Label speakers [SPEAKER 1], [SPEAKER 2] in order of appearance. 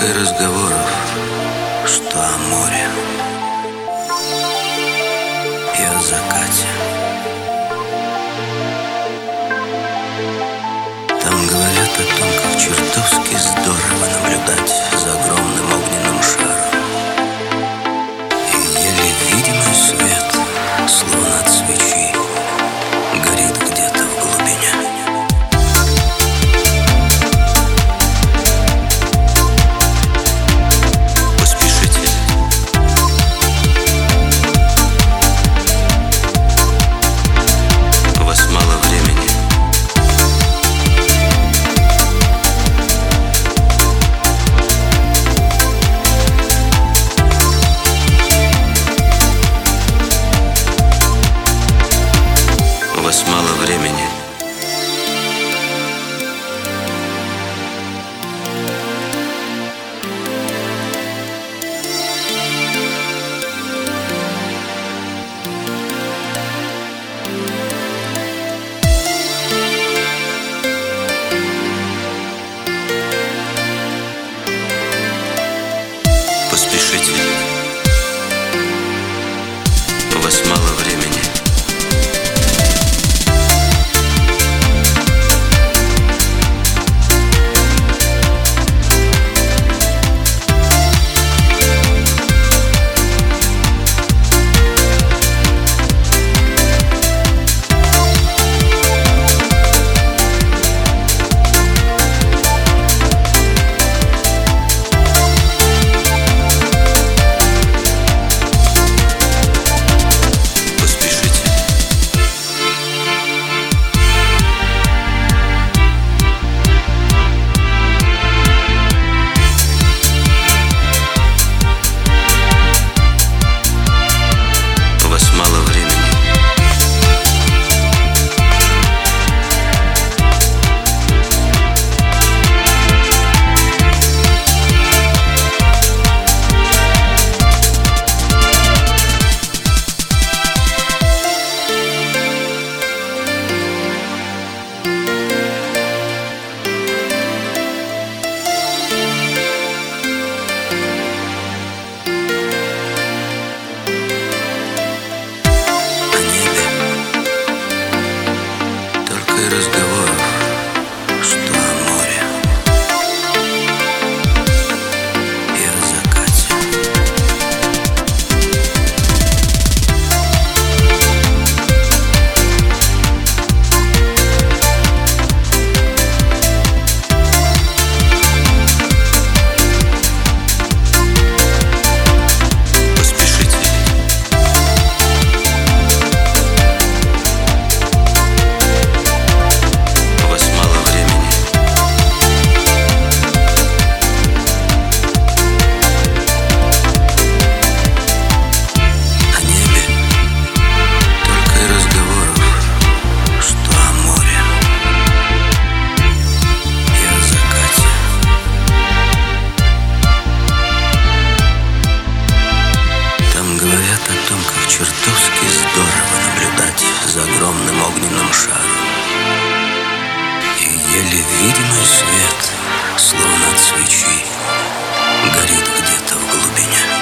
[SPEAKER 1] и разговоров, что о море и о закате. Там говорят о том, как чертовски здорово наблюдать за огромным огненным шаром. И еле видимый свет, словно от свечи, горит где-то в глубине. Мало времени. Поспешите. У вас мало времени. Разговоров, что о море и о закате. О том, как чертовски здорово наблюдать за огромным огненным шаром. И еле видимый свет, словно от свечи, горит где-то в глубине.